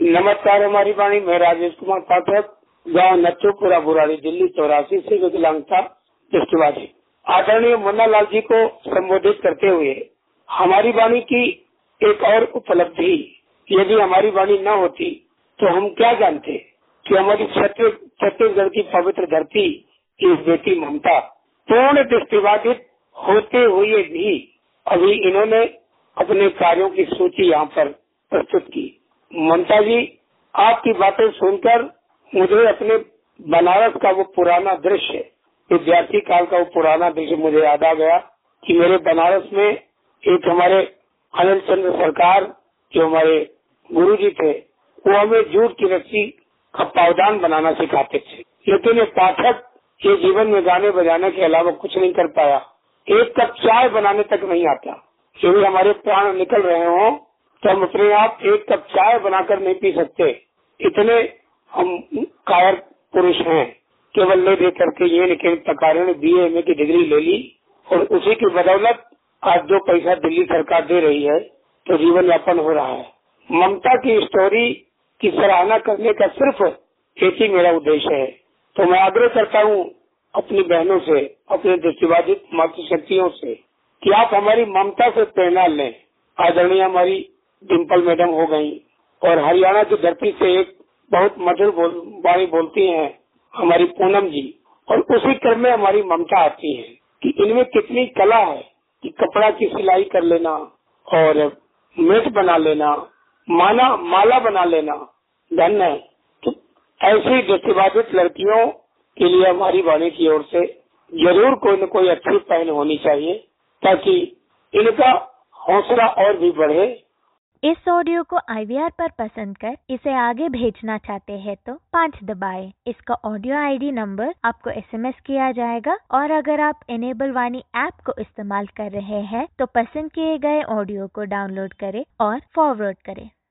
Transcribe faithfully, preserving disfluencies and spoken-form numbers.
नमस्कार। हमारी वाणी मैं राजेश कुमार पाठक, गाँव नच्चोपुरा बुराड़ी, दिल्ली चौरासी से विकलांगता दृष्टिबाधित। आदरणीय मुन्ना लाल जी को संबोधित करते हुए हमारी वाणी की एक और उपलब्धि, यदि हमारी वाणी न होती तो हम क्या जानते कि हमारी छत्तीसगढ़ की पवित्र धरती की बेटी ममता पूर्ण दृष्टिबाधित होते हुए भी अभी इन्होंने अपने कार्यों की सूची यहाँ पर प्रस्तुत की। ममता जी, आपकी बातें सुनकर मुझे अपने बनारस का वो पुराना दृश्य, विद्यार्थी काल का वो पुराना दृश्य मुझे याद आ गया कि मेरे बनारस में एक हमारे अनिल चंद्र सरकार, जो हमारे गुरु जी थे, वो हमें जूट की रस्सी का पावदान बनाना सिखाते थे। लेकिन ये पाठक ये जीवन में गाने बजाने के अलावा कुछ नहीं कर पाया। एक कप चाय बनाने तक नहीं आता। यदि हमारे प्राण निकल रहे हों तो हम अपने आप एक कप चाय बनाकर नहीं पी सकते। इतने हम कायर पुरुष हैं। केवल ले दे करके ये निखिल तकारे ने बी ए एम ए की डिग्री ले ली और उसी की बदौलत आज जो पैसा दिल्ली सरकार दे रही है तो जीवन यापन हो रहा है। ममता की स्टोरी की सराहना करने का सिर्फ एक ही मेरा उद्देश्य है। तो मैं आग्रह करता हूँ अपनी बहनों से, अपने दृष्टिबाधित मातृशक्तियों से कि आप हमारी ममता से प्रेरणा लें। आदरणीय हमारी डिम्पल मैडम हो गई और हरियाणा की धरती से एक बहुत मधुर बोल, वाणी बोलती हैं हमारी पूनम जी, और उसी क्रम में हमारी ममता आती है कि इनमें कितनी कला है कि कपड़ा की सिलाई कर लेना और मेट बना लेना, माला माला बना लेना, धन्य है। तो ऐसी दृष्टिबाधित लड़कियों के लिए हमारी वाणी की ओर से जरूर कोई न कोई अच्छी पहल होनी चाहिए ताकि इनका हौसला और भी बढ़े। इस ऑडियो को आई वी आर पर पसंद कर इसे आगे भेजना चाहते हैं तो पाँच दबाएं। इसका ऑडियो आई डी नंबर आपको एस एम एस किया जाएगा और अगर आप इनेबल वाणी ऐप को इस्तेमाल कर रहे हैं तो पसंद किए गए ऑडियो को डाउनलोड करें और फॉरवर्ड करें।